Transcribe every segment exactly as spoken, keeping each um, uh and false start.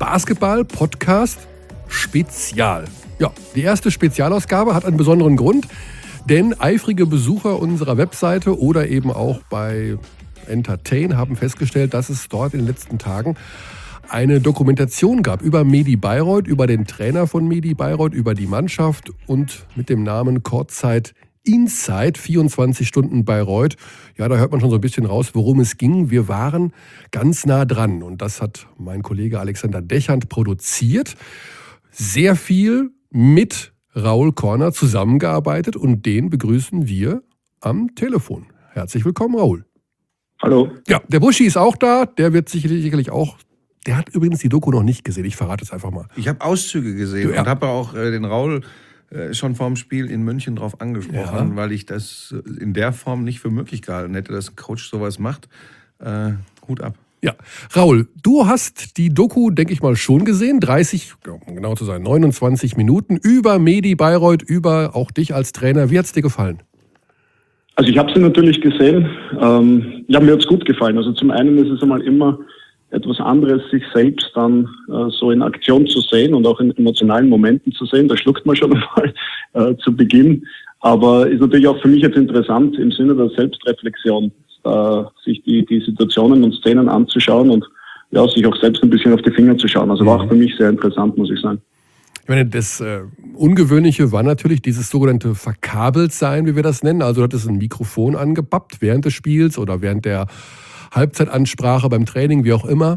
Basketball-Podcast Spezial. Ja, die erste Spezialausgabe hat einen besonderen Grund, denn eifrige Besucher unserer Webseite oder eben auch bei Entertain haben festgestellt, dass es dort in den letzten Tagen eine Dokumentation gab über Medi Bayreuth, über den Trainer von Medi Bayreuth, über die Mannschaft und mit dem Namen Kurzzeit Inside, vierundzwanzig Stunden Bayreuth. Ja, da hört man schon so ein bisschen raus, worum es ging. Wir waren ganz nah dran und das hat mein Kollege Alexander Dechant produziert. Sehr viel mit Raul Korner zusammengearbeitet und den begrüßen wir am Telefon. Herzlich willkommen, Raul. Hallo. Ja, der Buschi ist auch da, der wird sicherlich, sicherlich auch, der hat übrigens die Doku noch nicht gesehen, ich verrate es einfach mal. Ich habe Auszüge gesehen du, ja. und habe auch äh, den Raul äh, schon vorm Spiel in München drauf angesprochen, ja. weil ich das in der Form nicht für möglich gehalten hätte, dass ein Coach sowas macht. Äh, Hut ab. Ja, Raul, du hast die Doku, denke ich mal, schon gesehen, dreißig, um genau zu sein, neunundzwanzig Minuten über Medi Bayreuth, über auch dich als Trainer. Wie hat es dir gefallen? Also ich habe sie natürlich gesehen. Ähm, ja, mir hat es gut gefallen. Also zum einen ist es einmal immer etwas anderes, sich selbst dann äh, so in Aktion zu sehen und auch in emotionalen Momenten zu sehen. Da schluckt man schon einmal äh, zu Beginn. Aber ist natürlich auch für mich jetzt interessant im Sinne der Selbstreflexion, äh, sich die, die Situationen und Szenen anzuschauen und ja, sich auch selbst ein bisschen auf die Finger zu schauen. Also war auch für mich sehr interessant, muss ich sagen. Ich meine, das äh, Ungewöhnliche war natürlich dieses sogenannte Verkabeltsein, wie wir das nennen. Also du hattest ein Mikrofon angebappt während des Spiels oder während der Halbzeitansprache beim Training, wie auch immer.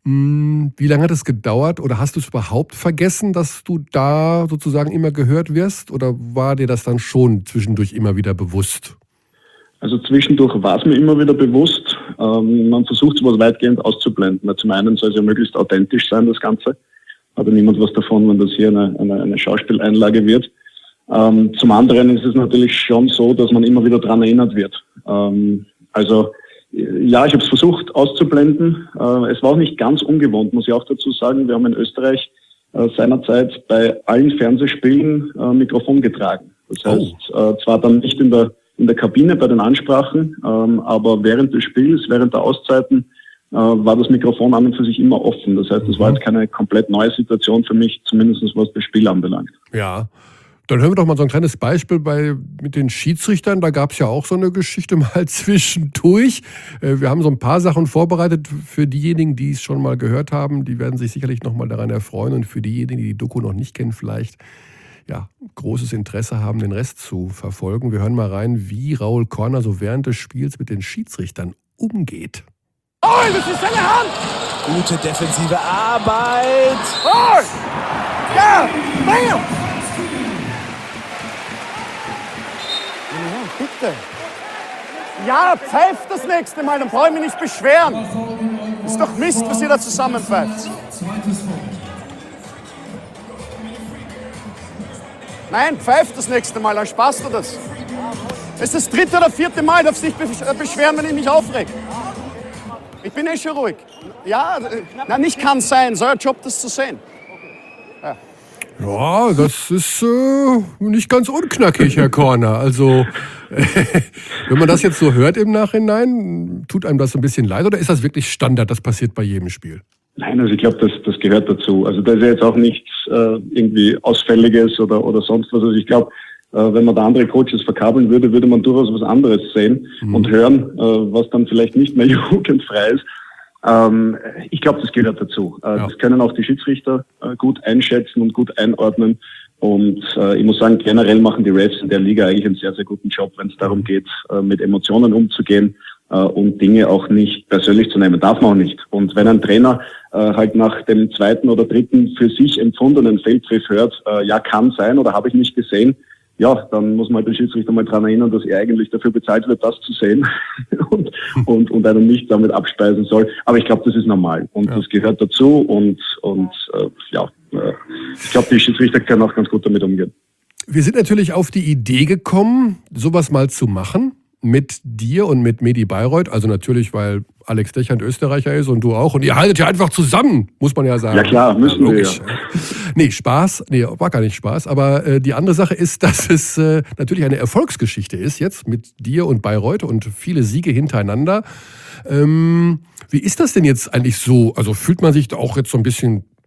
Hm, wie lange hat es gedauert oder hast du es überhaupt vergessen, dass du da sozusagen immer gehört wirst? Oder war dir das dann schon zwischendurch immer wieder bewusst? Also zwischendurch war es mir immer wieder bewusst. Ähm, man versucht sowas weitgehend auszublenden. Zum einen soll es ja möglichst authentisch sein, das Ganze. Hat ja niemand was davon, wenn das hier eine, eine, eine Schauspieleinlage wird. Ähm, zum anderen ist es natürlich schon so, dass man immer wieder daran erinnert wird. Ähm, also ja, ich habe es versucht auszublenden. Äh, es war auch nicht ganz ungewohnt, muss ich auch dazu sagen. Wir haben in Österreich äh, seinerzeit bei allen Fernsehspielen äh, Mikrofon getragen. Das heißt, oh. äh, zwar dann nicht in der, in der Kabine bei den Ansprachen, ähm, aber während des Spiels, während der Auszeiten, war das Mikrofon an und für sich immer offen. Das heißt, das war jetzt keine komplett neue Situation für mich, zumindest was das Spiel anbelangt. Ja, dann hören wir doch mal so ein kleines Beispiel bei, mit den Schiedsrichtern. Da gab es ja auch so eine Geschichte mal zwischendurch. Wir haben so ein paar Sachen vorbereitet für diejenigen, die es schon mal gehört haben. Die werden sich sicherlich noch mal daran erfreuen. Und für diejenigen, die die Doku noch nicht kennen, vielleicht ja, großes Interesse haben, den Rest zu verfolgen. Wir hören mal rein, wie Raul Korner so während des Spiels mit den Schiedsrichtern umgeht. Oh, das ist seine Hand! Gute defensive Arbeit. Oh! Ja! Bam! Ja, bitte. Ja, pfeift das nächste Mal, dann brauche ich mich nicht beschweren. Ist doch Mist, was ihr da zusammenpfeift. Nein, pfeift das nächste Mal, dann sparst du das. Es ist das dritte oder vierte Mal, darfst dich beschweren, wenn ich mich aufreg. Ich bin eh schon ruhig. Ja, na, nicht kann sein, so ein Job, das zu sehen. Ja, ja das ist äh, nicht ganz unknackig, Herr Korner. Also, äh, wenn man das jetzt so hört im Nachhinein, tut einem das ein bisschen leid oder ist das wirklich Standard, das passiert bei jedem Spiel? Nein, also ich glaube, das, das gehört dazu. Also da ist ja jetzt auch nichts äh, irgendwie Ausfälliges oder, oder sonst was. Also ich glaube, wenn man da andere Coaches verkabeln würde, würde man durchaus was anderes sehen mhm. und hören, was dann vielleicht nicht mehr jugendfrei ist. Ich glaube, das gehört dazu. Ja. Das können auch die Schiedsrichter gut einschätzen und gut einordnen. Und ich muss sagen, generell machen die Refs in der Liga eigentlich einen sehr, sehr guten Job, wenn es darum geht, mit Emotionen umzugehen und Dinge auch nicht persönlich zu nehmen. Darf man auch nicht. Und wenn ein Trainer halt nach dem zweiten oder dritten für sich empfundenen Feldpfiff hört, ja, kann sein oder habe ich nicht gesehen, ja, dann muss man halt den Schiedsrichter mal daran erinnern, dass er eigentlich dafür bezahlt wird, das zu sehen und, und, und einen nicht damit abspeisen soll. Aber ich glaube, das ist normal und ja. das gehört dazu und, und äh, ja, äh, ich glaube, die Schiedsrichter können auch ganz gut damit umgehen. Wir sind natürlich auf die Idee gekommen, sowas mal zu machen mit dir und mit Medi Bayreuth. Also natürlich, weil Alex Dechant Österreicher ist und du auch. Und ihr haltet ja einfach zusammen, muss man ja sagen. Ja klar, müssen ja, wir ja. Nee, Spaß. Nee, war gar nicht Spaß. Aber äh, die andere Sache ist, dass es äh, natürlich eine Erfolgsgeschichte ist jetzt mit dir und Bayreuth und viele Siege hintereinander. Ähm, wie ist das denn jetzt eigentlich so? Also fühlt man sich da auch jetzt so ein bisschen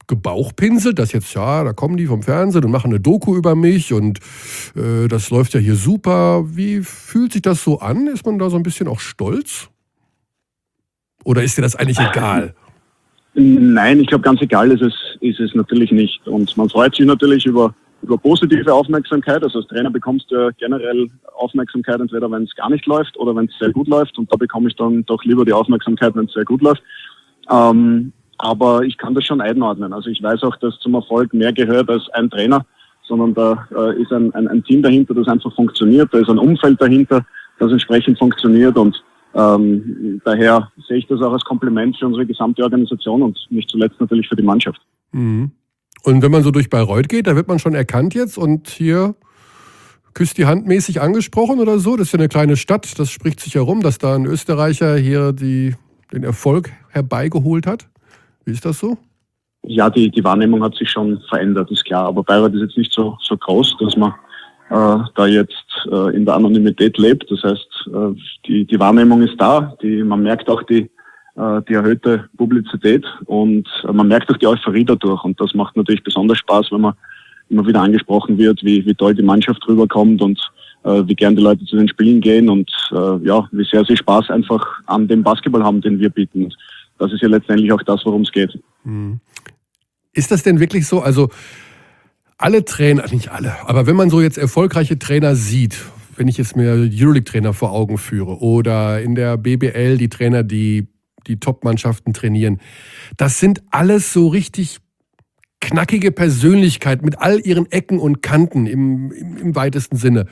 gebauchpinselt, dass jetzt, ja, da kommen die vom Fernsehen und machen eine Doku über mich und äh, das läuft ja hier super. Wie fühlt sich das so an? Ist man da so ein bisschen auch stolz? Oder ist dir das eigentlich egal? Nein, ich glaube, ganz egal ist es, ist es natürlich nicht. Und man freut sich natürlich über, über positive Aufmerksamkeit. Also als Trainer bekommst du ja generell Aufmerksamkeit, entweder wenn es gar nicht läuft oder wenn es sehr gut läuft. Und da bekomme ich dann doch lieber die Aufmerksamkeit, wenn es sehr gut läuft. Ähm, aber ich kann das schon einordnen. Also ich weiß auch, dass zum Erfolg mehr gehört als ein Trainer, sondern da äh, ist ein, ein, ein Team dahinter, das einfach funktioniert. Da ist ein Umfeld dahinter, das entsprechend funktioniert. Und Ähm, daher sehe ich das auch als Kompliment für unsere gesamte Organisation und nicht zuletzt natürlich für die Mannschaft. Mhm. Und wenn man so durch Bayreuth geht, da wird man schon erkannt jetzt und hier küsst die Hand mäßig angesprochen oder so. Das ist ja eine kleine Stadt, das spricht sich herum, dass da ein Österreicher hier die, den Erfolg herbeigeholt hat. Wie ist das so? Ja, die, die Wahrnehmung hat sich schon verändert, ist klar. Aber Bayreuth ist jetzt nicht so, so groß, dass man äh, da jetzt äh, in der Anonymität lebt. Das heißt, äh, die, die Wahrnehmung ist da. Die, man merkt auch die, äh, die erhöhte Publizität und äh, man merkt auch die Euphorie dadurch. Und das macht natürlich besonders Spaß, wenn man immer wieder angesprochen wird, wie, wie toll die Mannschaft rüberkommt und äh, wie gern die Leute zu den Spielen gehen und äh, ja, wie sehr sie Spaß einfach an dem Basketball haben, den wir bieten. Und das ist ja letztendlich auch das, worum es geht. Mhm. Ist das denn wirklich so? Also alle Trainer, nicht alle, aber wenn man so jetzt erfolgreiche Trainer sieht, wenn ich jetzt mir Euroleague-Trainer vor Augen führe oder in der B B L die Trainer, die die Top-Mannschaften trainieren, das sind alles so richtig knackige Persönlichkeiten mit all ihren Ecken und Kanten im, im, im weitesten Sinne.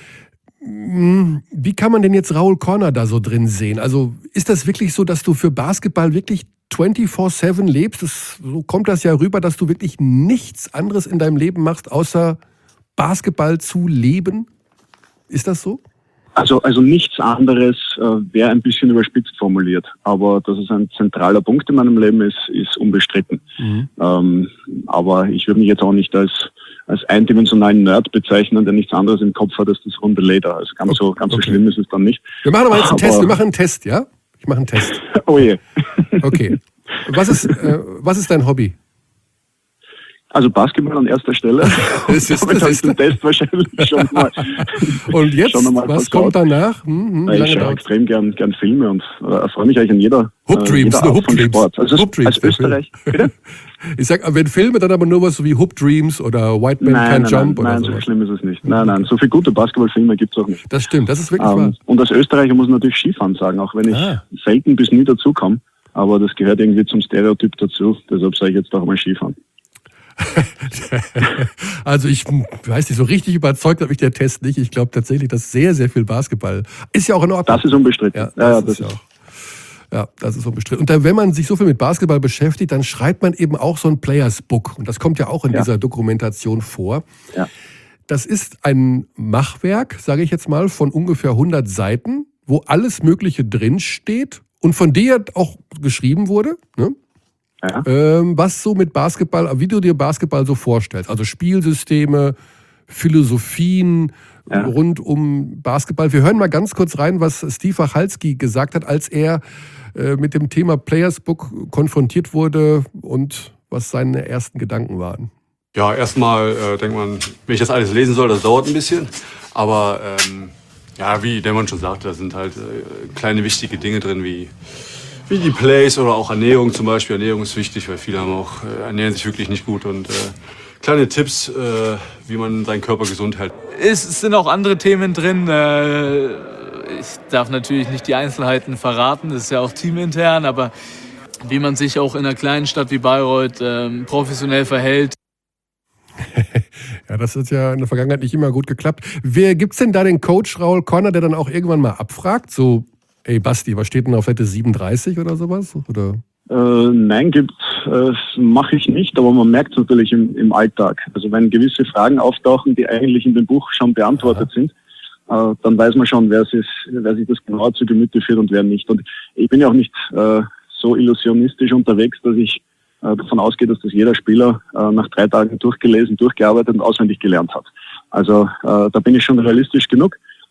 Wie kann man denn jetzt Raul Corner da so drin sehen? Also ist das wirklich so, dass du für Basketball wirklich vierundzwanzig sieben lebst? Das, so kommt das ja rüber, dass du wirklich nichts anderes in deinem Leben machst, außer Basketball zu leben? Ist das so? Also, also nichts anderes äh, wäre ein bisschen überspitzt formuliert. Aber dass es ein zentraler Punkt in meinem Leben ist, ist unbestritten. Mhm. Ähm, aber ich würde mich jetzt auch nicht als als eindimensionalen Nerd bezeichnen, der nichts anderes im Kopf hat als das runde Leder. Also ganz, okay. so, ganz okay. so schlimm ist es dann nicht. Wir machen aber jetzt einen aber Test. Wir machen einen Test, ja? Ich mache einen Test. Oh je. Okay. Was ist, äh, was ist dein Hobby? Also Basketball an erster Stelle. Das ist, das ist den Test wahrscheinlich schon mal. Und jetzt, was versaut. Kommt danach? Hm, hm, ich schaue extrem gern, gern Filme und äh, freue mich eigentlich an jeder, Hoop Dreams, äh, jeder Art Hoop von Dreams. Sport. Also Hoop Dreams, als Österreich. Bitte? Ich sag, wenn Filme, dann aber nur was so wie Hoop Dreams oder White Man nein, Can nein, Jump nein, oder nein, so. so schlimm ist es nicht. Nein, nein, so viele gute Basketballfilme gibt es auch nicht. Das stimmt, das ist wirklich ähm, wahr. Und als Österreicher muss man natürlich Skifahren sagen, auch wenn ich ah. selten bis nie dazukomme. Aber das gehört irgendwie zum Stereotyp dazu. Deshalb sage ich jetzt auch mal Skifahren. Also ich weiß nicht, so richtig überzeugt hat mich der Test nicht. Ich glaube tatsächlich, dass sehr, sehr viel Basketball ist ja auch in Ordnung. Das ist unbestritten. Ja, das, ja, ist, das ja auch. Ja, das ist unbestritten. Und dann, wenn man sich so viel mit Basketball beschäftigt, dann schreibt man eben auch so ein Players Book. Und das kommt ja auch in ja. dieser Dokumentation vor. Ja. Das ist ein Machwerk, sage ich jetzt mal, von ungefähr hundert Seiten, wo alles Mögliche drinsteht und von dir auch geschrieben wurde, ne? Ja. Ähm, was so mit Basketball, wie du dir Basketball so vorstellst. Also Spielsysteme, Philosophien ja. rund um Basketball. Wir hören mal ganz kurz rein, was Steve Wachalski gesagt hat, als er äh, mit dem Thema Players Book konfrontiert wurde und was seine ersten Gedanken waren. Ja, erstmal äh, denkt man, wenn ich das alles lesen soll, das dauert ein bisschen. Aber ähm, ja, wie Dämon schon sagte, da sind halt äh, kleine wichtige Dinge drin, wie Wie die Plays oder auch Ernährung zum Beispiel. Ernährung ist wichtig, weil viele haben auch, äh, ernähren sich wirklich nicht gut. Und äh, kleine Tipps, äh, wie man seinen Körper gesund hält. Es sind auch andere Themen drin. Äh, ich darf natürlich nicht die Einzelheiten verraten, das ist ja auch teamintern. Aber wie man sich auch in einer kleinen Stadt wie Bayreuth äh, professionell verhält. Ja, das hat ja in der Vergangenheit nicht immer gut geklappt. Wer gibt's denn da den Coach Raul Corner, der dann auch irgendwann mal abfragt? So, ey Basti, was steht denn auf Seite siebenunddreißig oder sowas? Oder? Äh, nein, gibt's, äh, mache ich nicht, aber man merkt es natürlich im, im Alltag. Also wenn gewisse Fragen auftauchen, die eigentlich in dem Buch schon beantwortet ja. sind, äh, dann weiß man schon, wer, sich, wer sich das genauer zu Gemüte führt und wer nicht. Und ich bin ja auch nicht äh, so illusionistisch unterwegs, dass ich äh, davon ausgehe, dass das jeder Spieler äh, nach drei Tagen durchgelesen, durchgearbeitet und auswendig gelernt hat. Also äh, da bin ich schon realistisch genug.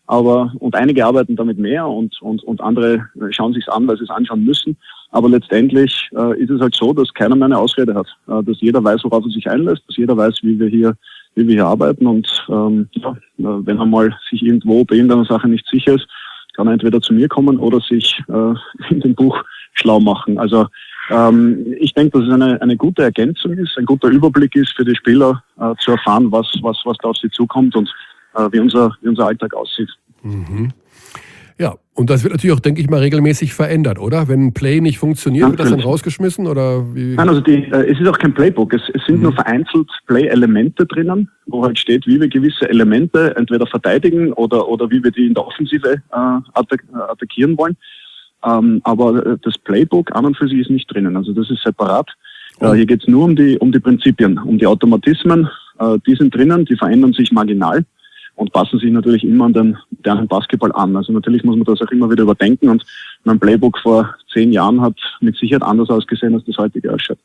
Aber, und einige arbeiten damit mehr und, und, und andere schauen sich's an, weil sie es anschauen müssen. Aber letztendlich äh, ist es halt so, dass keiner mehr eine Ausrede hat. Äh, dass jeder weiß, worauf er sich einlässt, dass jeder weiß, wie wir hier, wie wir hier arbeiten. Und ähm, ja, wenn er mal sich irgendwo bei irgendeiner Sache nicht sicher ist, kann er entweder zu mir kommen oder sich äh, in dem Buch schlau machen. Also ähm, ich denke, dass es eine, eine gute Ergänzung ist, ein guter Überblick ist für die Spieler, äh, zu erfahren, was, was, was da auf sie zukommt und äh, wie, unser, wie unser Alltag aussieht. Mhm. Ja, und das wird natürlich auch, denke ich mal, regelmäßig verändert, oder? Wenn ein Play nicht funktioniert, Ja, wird das dann natürlich. rausgeschmissen? Oder wie? Nein, also die, äh, es ist auch kein Playbook. Es, es sind Mhm. nur vereinzelt Play-Elemente drinnen, wo halt steht, wie wir gewisse Elemente entweder verteidigen oder, oder wie wir die in der Offensive äh, attack, äh, attackieren wollen. Ähm, aber äh, das Playbook an und für sich ist nicht drinnen. Also das ist separat. Äh, hier geht es nur um die, um die Prinzipien, um die Automatismen. Äh, die sind drinnen, die verändern sich marginal und passen sich natürlich immer an den modernen Basketball an. Also natürlich muss man das auch immer wieder überdenken und mein Playbook vor zehn Jahren hat mit Sicherheit anders ausgesehen, als das heutige ausschaut.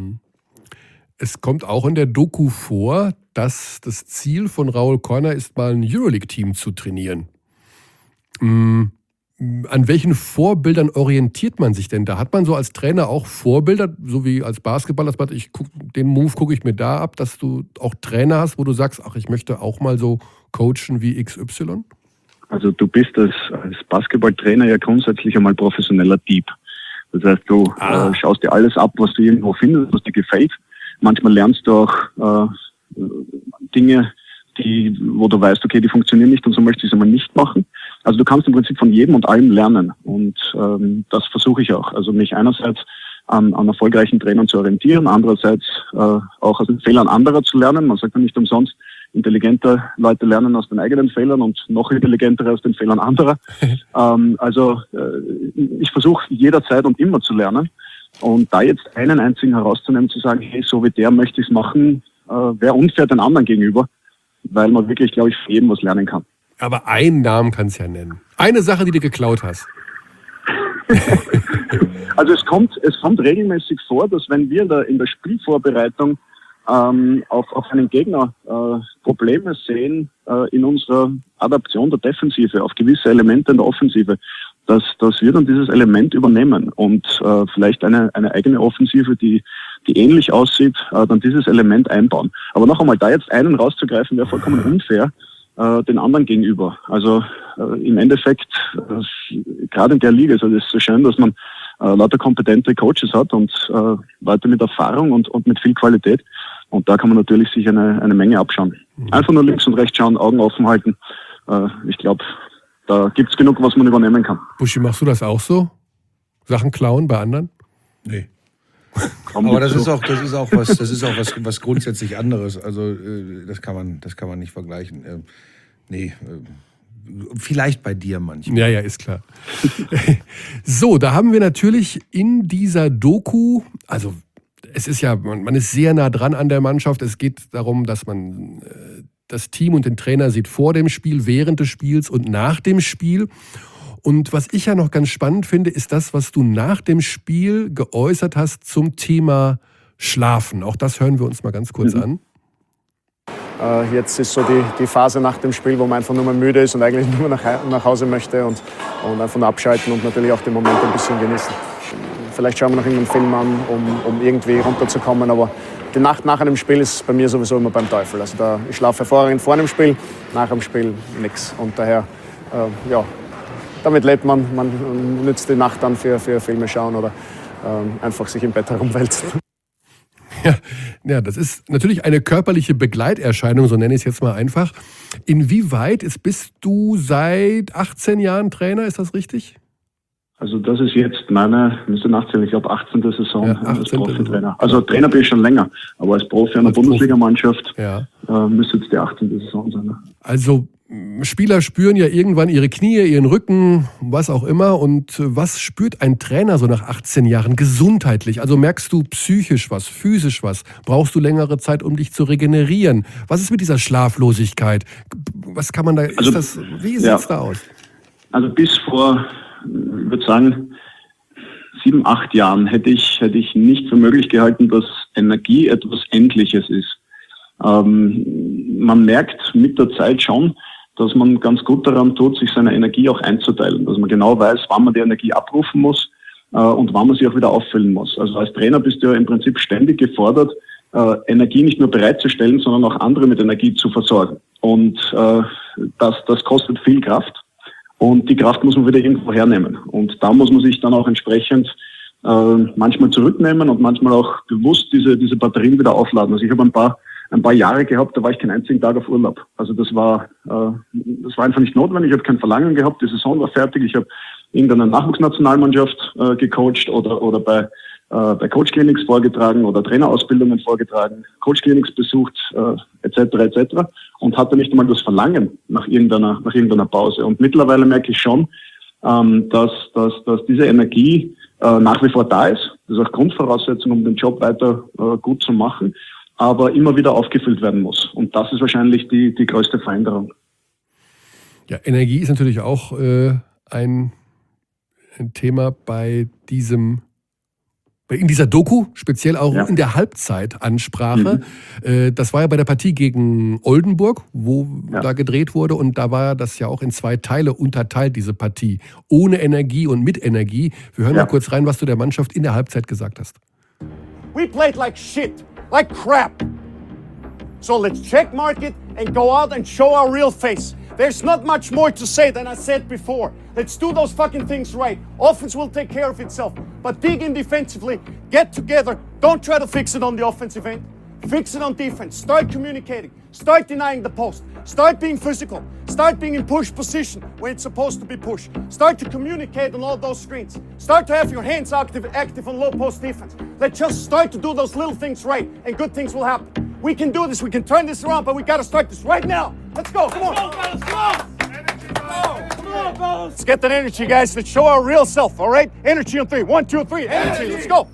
Es kommt auch in der Doku vor, dass das Ziel von Raul Korner ist, mal ein Euroleague-Team zu trainieren. Mhm. An welchen Vorbildern orientiert man sich denn da? Hat man so als Trainer auch Vorbilder, so wie als Basketballer, dass man, ich guck, den Move gucke ich mir da ab, dass du auch Trainer hast, wo du sagst, ach, ich möchte auch mal so coachen wie X Y? Also du bist als, als Basketballtrainer ja grundsätzlich einmal professioneller Dieb. Das heißt, du Ah. äh, schaust dir alles ab, was du irgendwo findest, was dir gefällt. Manchmal lernst du auch äh, Dinge, die, wo du weißt, okay, die funktionieren nicht und so möchte ich es einmal nicht machen. Also du kannst im Prinzip von jedem und allem lernen und ähm, das versuche ich auch. Also mich einerseits an, an erfolgreichen Trainern zu orientieren, andererseits äh, auch aus den Fehlern anderer zu lernen. Man sagt ja nicht umsonst, intelligente Leute lernen aus den eigenen Fehlern und noch intelligentere aus den Fehlern anderer. ähm, also äh, ich versuche jederzeit und immer zu lernen und da jetzt einen einzigen herauszunehmen, zu sagen, hey, so wie der möchte ich es machen, äh, wäre unfair den anderen gegenüber, weil man wirklich, glaube ich, von jedem was lernen kann. Aber einen Namen kannst du ja nennen. Eine Sache, die du geklaut hast. Also es kommt, es kommt regelmäßig vor, dass wenn wir in der, in der Spielvorbereitung ähm, auf, auf einen Gegner äh, Probleme sehen äh, in unserer Adaption der Defensive, auf gewisse Elemente in der Offensive, dass, dass wir dann dieses Element übernehmen und äh, vielleicht eine, eine eigene Offensive, die, die ähnlich aussieht, äh, dann dieses Element einbauen. Aber noch einmal, da jetzt einen rauszugreifen, wäre vollkommen unfair äh, den anderen gegenüber. Also äh, im Endeffekt, äh, gerade in der Liga ist es so schön, dass man äh, lauter kompetente Coaches hat und äh, Leute mit Erfahrung und, und mit viel Qualität. Und da kann man natürlich sich eine, eine Menge abschauen. Einfach nur links und rechts schauen, Augen offen halten. Äh, ich glaube, da gibt es genug, was man übernehmen kann. Buschi, machst du das auch so? Sachen klauen bei anderen? Nee. Kaum Aber gibt's das ist so. auch, das ist auch was, das ist auch was, was grundsätzlich anderes. Also äh, das kann man, das kann man nicht vergleichen. Ähm, nee, äh, vielleicht bei dir manchmal. Ja, ja, ist klar. So, da haben wir natürlich in dieser Doku, also es ist ja, man, man ist sehr nah dran an der Mannschaft. Es geht darum, dass man äh, das Team und den Trainer sieht vor dem Spiel, während des Spiels und nach dem Spiel. Und was ich ja noch ganz spannend finde, ist das, was du nach dem Spiel geäußert hast zum Thema Schlafen. Auch das hören wir uns mal ganz kurz Mhm. an. Äh, jetzt ist so die, die Phase nach dem Spiel, wo man einfach nur mal müde ist und eigentlich nur nach, nach Hause möchte und, und einfach nur abschalten und natürlich auch den Moment ein bisschen genießen. Vielleicht schauen wir noch irgendeinen Film an, um, um irgendwie runterzukommen, aber die Nacht nach einem Spiel ist bei mir sowieso immer beim Teufel. Also da, ich schlafe hervorragend vor einem Spiel, nach dem Spiel nichts. Und daher, äh, ja, damit lebt man. Man nützt die Nacht dann für, für Filme schauen oder äh, einfach sich im Bett herumwälzen. Ja, ja, das ist natürlich eine körperliche Begleiterscheinung, so nenne ich es jetzt mal einfach. Inwieweit ist, bist du seit achtzehn Jahren Trainer, ist das richtig? Also das ist jetzt meine, müsste nachzählen, ich glaube achtzehnte Saison Ja, als achtzehnte Profi-Trainer. Also Trainer bin ich schon länger, aber als Profi einer Als Profi. Bundesligamannschaft Ja. äh, müsste jetzt die achtzehnte Saison sein. Ne? Also m, Spieler spüren ja irgendwann ihre Knie, ihren Rücken, was auch immer. Und äh, was spürt ein Trainer so nach achtzehn Jahren gesundheitlich? Also merkst du psychisch was, physisch was? Brauchst du längere Zeit, um dich zu regenerieren? Was ist mit dieser Schlaflosigkeit? Was kann man da, Also, ist das, wie sieht's ja. da aus? Also bis vor, ich würde sagen, sieben, acht Jahren hätte ich, hätte ich nicht für möglich gehalten, dass Energie etwas Endliches ist. Ähm, man merkt mit der Zeit schon, dass man ganz gut daran tut, sich seine Energie auch einzuteilen, dass man genau weiß, wann man die Energie abrufen muss äh, und wann man sie auch wieder auffüllen muss. Also als Trainer bist du ja im Prinzip ständig gefordert, äh, Energie nicht nur bereitzustellen, sondern auch andere mit Energie zu versorgen. Und äh, das, das kostet viel Kraft und die Kraft muss man wieder irgendwo hernehmen. Und da muss man sich dann auch entsprechend äh, manchmal zurücknehmen und manchmal auch bewusst diese, diese Batterien wieder aufladen. Also ich habe ein paar ein paar Jahre gehabt, da war ich keinen einzigen Tag auf Urlaub. Also das war äh, das war einfach nicht notwendig. Ich habe kein Verlangen gehabt. Die Saison war fertig. Ich habe irgendeine Nachwuchsnationalmannschaft äh, gecoacht oder oder bei äh, bei Coach-Clinics vorgetragen oder Trainerausbildungen vorgetragen, Coach-Clinics besucht äh, et cetera et cetera und hatte nicht einmal das Verlangen nach irgendeiner nach irgendeiner Pause. Und mittlerweile merke ich schon, ähm, dass dass dass diese Energie äh, nach wie vor da ist. Das ist auch Grundvoraussetzung, um den Job weiter äh, gut zu machen, aber immer wieder aufgefüllt werden muss. Und das ist wahrscheinlich die, die größte Veränderung. Ja, Energie ist natürlich auch äh, ein, ein Thema bei diesem, in dieser Doku, speziell auch ja. in der Halbzeitansprache. Mhm. Äh, das war ja bei der Partie gegen Oldenburg, wo ja. da gedreht wurde. Und da war das ja auch in zwei Teile unterteilt, diese Partie. Ohne Energie und mit Energie. Wir hören ja. mal kurz rein, was du der Mannschaft in der Halbzeit gesagt hast. We played like shit. Like crap. So let's checkmark it and go out and show our real face. There's not much more to say than I said before. Let's do those fucking things right. Offense will take care of itself. But dig in defensively, get together. Don't try to fix it on the offensive end. Fix it on defense. Start communicating. Start denying the post. Start being physical. Start being in push position when it's supposed to be push. Start to communicate on all those screens. Start to have your hands active, active on low post defense. Let's just start to do those little things right, and good things will happen. We can do this. We can turn this around, but we got to start this right now. Let's go. Come on. Let's go. Let's get that energy, guys. Let's show our real self, all right? Energy on three. One, two, three. Energy. Let's go.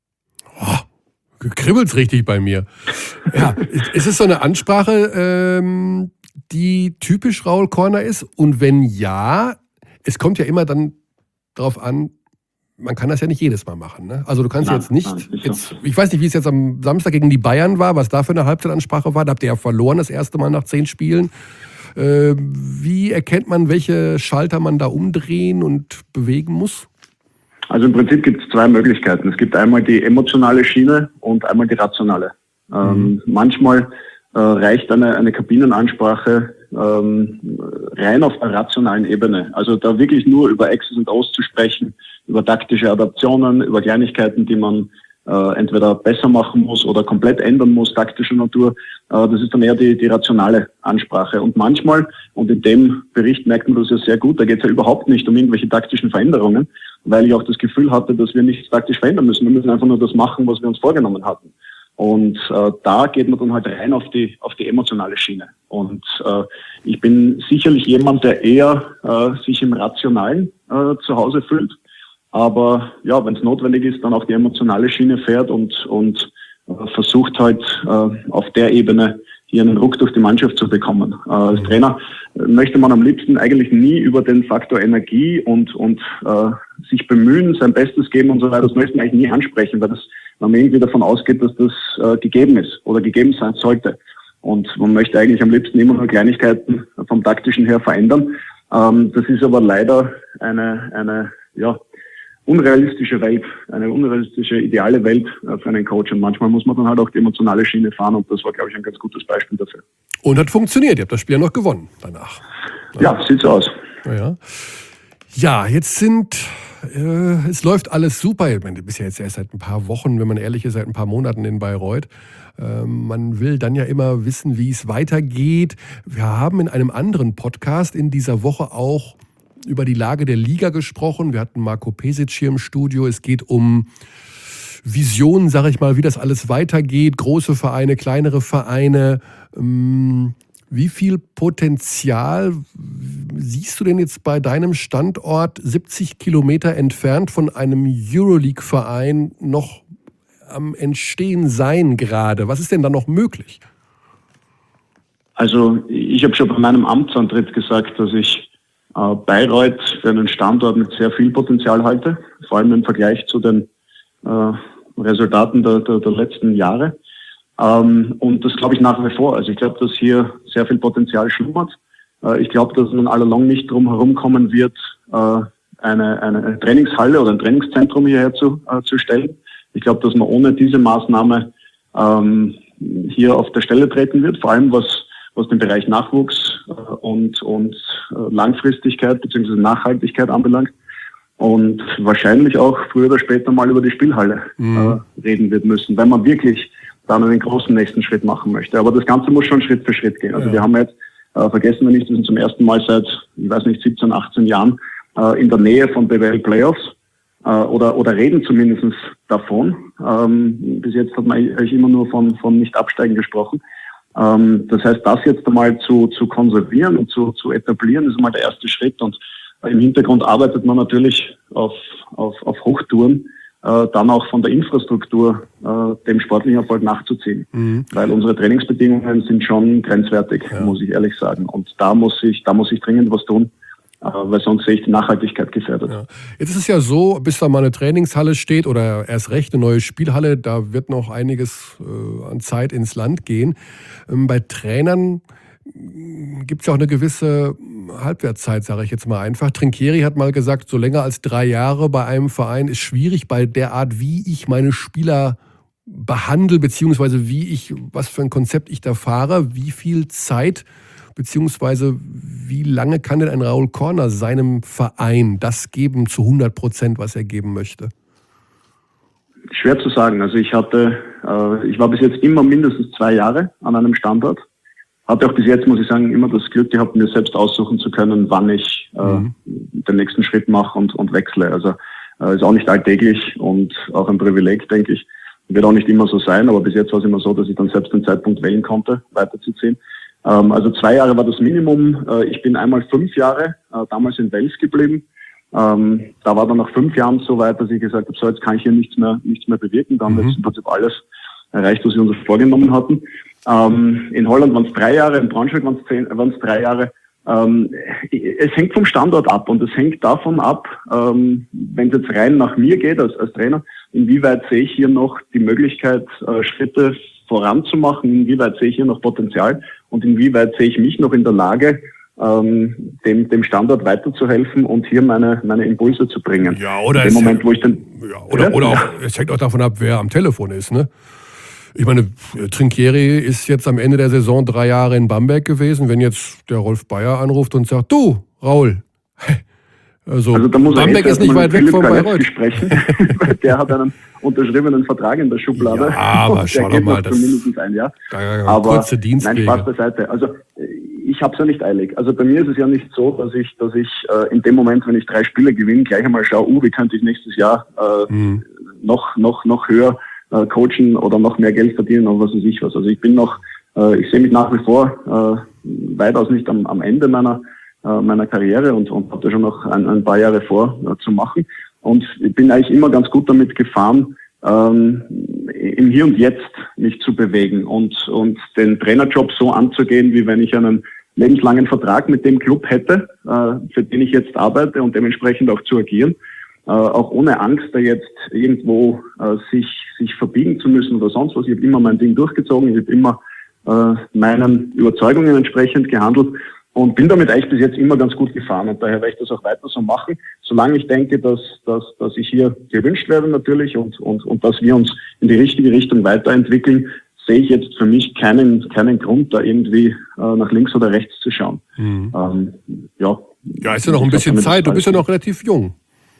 Kribbelt's richtig bei mir. Ja, ist es so eine Ansprache, ähm, die typisch Raul Corner ist? Und wenn ja, es kommt ja immer dann drauf an, man kann das ja nicht jedes Mal machen. Ne? Also du kannst nein, jetzt nicht, nein, jetzt, ich weiß nicht, wie es jetzt am Samstag gegen die Bayern war, was da für eine Halbzeitansprache war. Da habt ihr ja verloren das erste Mal nach zehn Spielen. Äh, wie erkennt man, welche Schalter man da umdrehen und bewegen muss? Also im Prinzip gibt es zwei Möglichkeiten. Es gibt einmal die emotionale Schiene und einmal die rationale. Mhm. Ähm, manchmal äh, reicht eine, eine Kabinenansprache ähm, rein auf der rationalen Ebene. Also da wirklich nur über X's und O's zu sprechen, über taktische Adaptionen, über Kleinigkeiten, die man äh, entweder besser machen muss oder komplett ändern muss, taktischer Natur. Äh, das ist dann eher die, die rationale Ansprache. Und manchmal, und in dem Bericht merkt man das ja sehr gut, da geht es ja überhaupt nicht um irgendwelche taktischen Veränderungen, weil ich auch das Gefühl hatte, dass wir nichts taktisch verändern müssen. Wir müssen einfach nur das machen, was wir uns vorgenommen hatten. Und äh, da geht man dann halt rein auf die auf die emotionale Schiene. Und äh, ich bin sicherlich jemand, der eher äh, sich im Rationalen äh, zu Hause fühlt. Aber ja, wenn es notwendig ist, dann auch die emotionale Schiene fährt und und äh, versucht halt äh, auf der Ebene hier einen Ruck durch die Mannschaft zu bekommen. Äh, als Trainer möchte man am liebsten eigentlich nie über den Faktor Energie und und äh, sich bemühen, sein Bestes geben und so weiter. Das möchte man eigentlich nie ansprechen, weil das, weil man irgendwie davon ausgeht, dass das äh, gegeben ist oder gegeben sein sollte. Und man möchte eigentlich am liebsten immer nur Kleinigkeiten vom Taktischen her verändern. Ähm, das ist aber leider eine eine ja unrealistische Welt, eine unrealistische, ideale Welt äh, für einen Coach. Und manchmal muss man dann halt auch die emotionale Schiene fahren. Und das war, glaube ich, ein ganz gutes Beispiel dafür. Und hat funktioniert. Ihr habt das Spiel ja noch gewonnen danach. Ja, ja, sieht so aus. Ja, ja jetzt sind, äh, es läuft alles super. Ich meine, du bist ja jetzt erst seit ein paar Wochen, wenn man ehrlich ist, seit ein paar Monaten in Bayreuth. Ähm, man will dann ja immer wissen, wie es weitergeht. Wir haben in einem anderen Podcast in dieser Woche auch über die Lage der Liga gesprochen. Wir hatten Marco Pesic hier im Studio. Es geht um Visionen, sage ich mal, wie das alles weitergeht. Große Vereine, kleinere Vereine. Wie viel Potenzial siehst du denn jetzt bei deinem Standort siebzig Kilometer entfernt von einem Euroleague-Verein noch am Entstehen sein gerade? Was ist denn da noch möglich? Also ich habe schon bei meinem Amtsantritt gesagt, dass ich Bayreuth für einen Standort mit sehr viel Potenzial halte, vor allem im Vergleich zu den äh, Resultaten der, der, der letzten Jahre. Ähm, und das glaube ich nach wie vor. Also ich glaube, dass hier sehr viel Potenzial schlummert. Äh, ich glaube, dass man allalong nicht drum herumkommen wird, äh, eine, eine Trainingshalle oder ein Trainingszentrum hierher zu, äh, zu stellen. Ich glaube, dass man ohne diese Maßnahme ähm, hier auf der Stelle treten wird, vor allem was, was den Bereich Nachwuchs äh, und, und äh, Langfristigkeit bzw. Nachhaltigkeit anbelangt. Und wahrscheinlich auch früher oder später mal über die Spielhalle mhm. äh, reden wird müssen, wenn man wirklich dann einen großen nächsten Schritt machen möchte. Aber das Ganze muss schon Schritt für Schritt gehen. Also ja. wir haben jetzt, äh, vergessen wir nicht, wir sind zum ersten Mal seit, ich weiß nicht, siebzehn, achtzehn Jahren äh, in der Nähe von B W L Playoffs äh, oder, oder reden zumindest davon. Ähm, bis jetzt hat man eigentlich immer nur von, von Nicht-Absteigen gesprochen. Ähm, das heißt, das jetzt einmal zu, zu konservieren und zu, zu etablieren, ist mal der erste Schritt. Und im Hintergrund arbeitet man natürlich auf, auf, auf Hochtouren, äh, dann auch von der Infrastruktur äh, dem sportlichen Erfolg nachzuziehen. Mhm. Weil unsere Trainingsbedingungen sind schon grenzwertig, ja. muss ich ehrlich sagen. Und da muss ich, da muss ich dringend was tun, äh, weil sonst sehe ich die Nachhaltigkeit gefährdet. Ja. Jetzt ist es ja so, bis da mal eine Trainingshalle steht oder erst recht eine neue Spielhalle, da wird noch einiges äh, an Zeit ins Land gehen. Ähm, bei Trainern gibt es ja auch eine gewisse Halbwertszeit, sage ich jetzt mal einfach. Trinchieri hat mal gesagt, so länger als drei Jahre bei einem Verein ist schwierig bei der Art, wie ich meine Spieler behandle, beziehungsweise wie ich, was für ein Konzept ich da fahre, wie viel Zeit, beziehungsweise wie lange kann denn ein Raul Corner seinem Verein das geben zu hundert Prozent, was er geben möchte? Schwer zu sagen. Also ich hatte, äh, ich war bis jetzt immer mindestens zwei Jahre an einem Standort. Hatte auch bis jetzt, muss ich sagen, immer das Glück gehabt, mir selbst aussuchen zu können, wann ich äh, mhm. den nächsten Schritt mache und, und wechsle. Also äh, ist auch nicht alltäglich und auch ein Privileg, denke ich. Wird auch nicht immer so sein, aber bis jetzt war es immer so, dass ich dann selbst den Zeitpunkt wählen konnte, weiterzuziehen. Ähm, also zwei Jahre war das Minimum. Äh, ich bin einmal fünf Jahre äh, damals in Wels geblieben. Ähm, da war dann nach fünf Jahren so weit, dass ich gesagt habe, so jetzt kann ich hier nichts mehr, nichts mehr bewirken. Da haben wir mhm. jetzt im Prinzip alles erreicht, was wir uns vorgenommen hatten. Ähm, in Holland waren es drei Jahre, in Braunschweig waren es zehn, waren es drei Jahre. Ähm, es hängt vom Standort ab und es hängt davon ab, ähm, wenn es jetzt rein nach mir geht als, als Trainer, inwieweit sehe ich hier noch die Möglichkeit, äh, Schritte voranzumachen, inwieweit sehe ich hier noch Potenzial und inwieweit sehe ich mich noch in der Lage, ähm, dem, dem Standort weiterzuhelfen und hier meine, meine Impulse zu bringen. Ja, oder in dem Moment, wo ich dann, ja, oder, oder auch, es hängt auch davon ab, wer am Telefon ist, ne? Ich meine, Trinchieri ist jetzt am Ende der Saison drei Jahre in Bamberg gewesen. Wenn jetzt der Rolf Bayer anruft und sagt, du, Raul, also, also da muss Bamberg ist nicht weit weg von Bayreuth. Sprechen, weil der hat einen unterschriebenen Vertrag in der Schublade. Ja, aber schau doch mal, das zumindest ein Jahr. Ja, ja, aber kurze Dienstwege. Nein, Spaß beiseite. Also ich habe es ja nicht eilig. Also bei mir ist es ja nicht so, dass ich, dass ich äh, in dem Moment, wenn ich drei Spiele gewinne, gleich einmal schaue, uh, wie könnte ich nächstes Jahr äh, hm. noch, noch, noch höher äh, coachen oder noch mehr Geld verdienen oder was weiß ich was. Also ich bin noch, äh, ich sehe mich nach wie vor äh, weitaus nicht am, am Ende meiner äh, meiner Karriere und, und habe da schon noch ein, ein paar Jahre vor äh, zu machen. Und ich bin eigentlich immer ganz gut damit gefahren, ähm, im Hier und Jetzt mich zu bewegen und, und den Trainerjob so anzugehen, wie wenn ich einen lebenslangen Vertrag mit dem Club hätte, äh, für den ich jetzt arbeite und dementsprechend auch zu agieren. Äh, auch ohne Angst, da jetzt irgendwo äh, sich, sich verbiegen zu müssen oder sonst was. Ich habe immer mein Ding durchgezogen, ich habe immer äh, meinen Überzeugungen entsprechend gehandelt und bin damit eigentlich bis jetzt immer ganz gut gefahren. Und daher werde ich das auch weiter so machen, solange ich denke, dass, dass, dass ich hier gewünscht werde natürlich und, und, und dass wir uns in die richtige Richtung weiterentwickeln, sehe ich jetzt für mich keinen, keinen Grund, da irgendwie äh, nach links oder rechts zu schauen. Mhm. Ähm, ja, ja, ist ja noch ein bisschen Zeit, du bist ja noch relativ jung.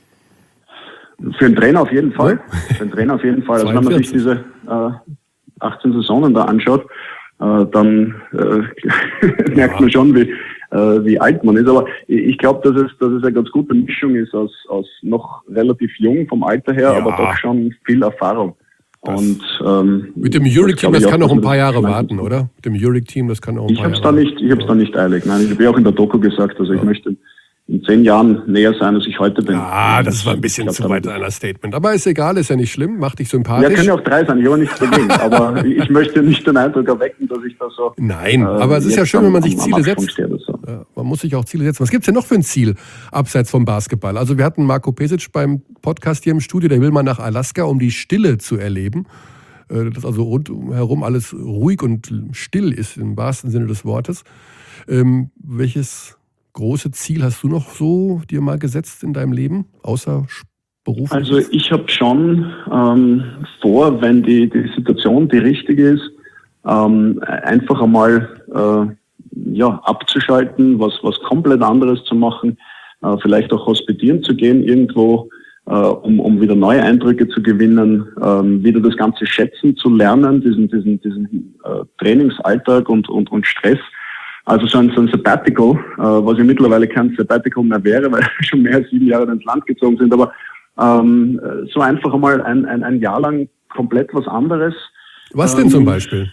Für einen Trainer auf jeden Fall. Ja. Für einen Trainer auf jeden Fall. Also wenn man sich diese äh, achtzehn Saisonen da anschaut, äh, dann äh, merkt ja. man schon, wie, äh, wie alt man ist. Aber ich glaube, dass es, dass es eine ganz gute Mischung ist aus, aus noch relativ jung vom Alter her, ja. aber doch schon viel Erfahrung. Das und ähm, mit dem Euroleague-Team, das, das kann noch ein paar Jahre warten, oder? Mit dem Euroleague-Team, das kann auch ein ich paar hab's Jahre da nicht, Ich habe es da nicht eilig. Nein, ich habe ja auch in der Doku gesagt, also ja. ich möchte in zehn Jahren näher sein, als ich heute bin. Ja, das war ein bisschen glaub, zu weit ein Statement. Aber ist egal, ist ja nicht schlimm, macht dich sympathisch. Ja, können ja auch drei sein, ich habe nichts dagegen. Aber ich möchte nicht den Eindruck erwecken, dass ich da so... Nein, äh, aber es ist ja schön, wenn man sich Ziele setzt. So. Ja, man muss sich auch Ziele setzen. Was gibt es denn noch für ein Ziel, abseits vom Basketball? Also wir hatten Marco Pesic beim Podcast hier im Studio, der will mal nach Alaska, um die Stille zu erleben. äh, dass also rundherum alles ruhig und still ist, im wahrsten Sinne des Wortes. Ähm, welches große Ziel hast du noch so dir mal gesetzt in deinem Leben, außer beruflich? Also ich habe schon ähm, vor, wenn die, die Situation die richtige ist, ähm, einfach einmal äh, ja, abzuschalten, was, was komplett anderes zu machen, äh, vielleicht auch hospitieren zu gehen irgendwo, äh, um, um wieder neue Eindrücke zu gewinnen, ähm, wieder das Ganze schätzen zu lernen, diesen, diesen, diesen äh, Trainingsalltag und, und, und Stress. Also so ein, so ein Sabbatical, äh, was ja mittlerweile kein Sabbatical mehr wäre, weil wir schon mehr als sieben Jahre ins Land gezogen sind, aber ähm, so einfach einmal ein, ein, ein Jahr lang komplett was anderes. Was denn ähm, zum Beispiel?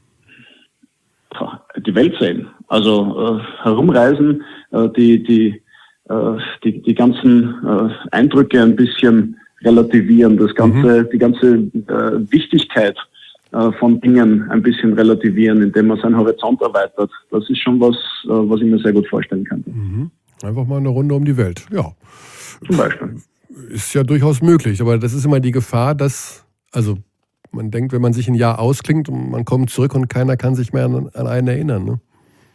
Die Welt sehen, also äh, herumreisen, äh, die, die, äh, die, die ganzen äh, Eindrücke ein bisschen relativieren, das ganze, mhm. die ganze äh, Wichtigkeit von Dingen ein bisschen relativieren, indem man seinen Horizont erweitert. Das ist schon was, was ich mir sehr gut vorstellen kann. Mhm. Einfach mal eine Runde um die Welt, ja. Zum Beispiel. Ist ja durchaus möglich, aber das ist immer die Gefahr, dass, also man denkt, wenn man sich ein Jahr ausklingt und man kommt zurück und keiner kann sich mehr an, an einen erinnern, ne?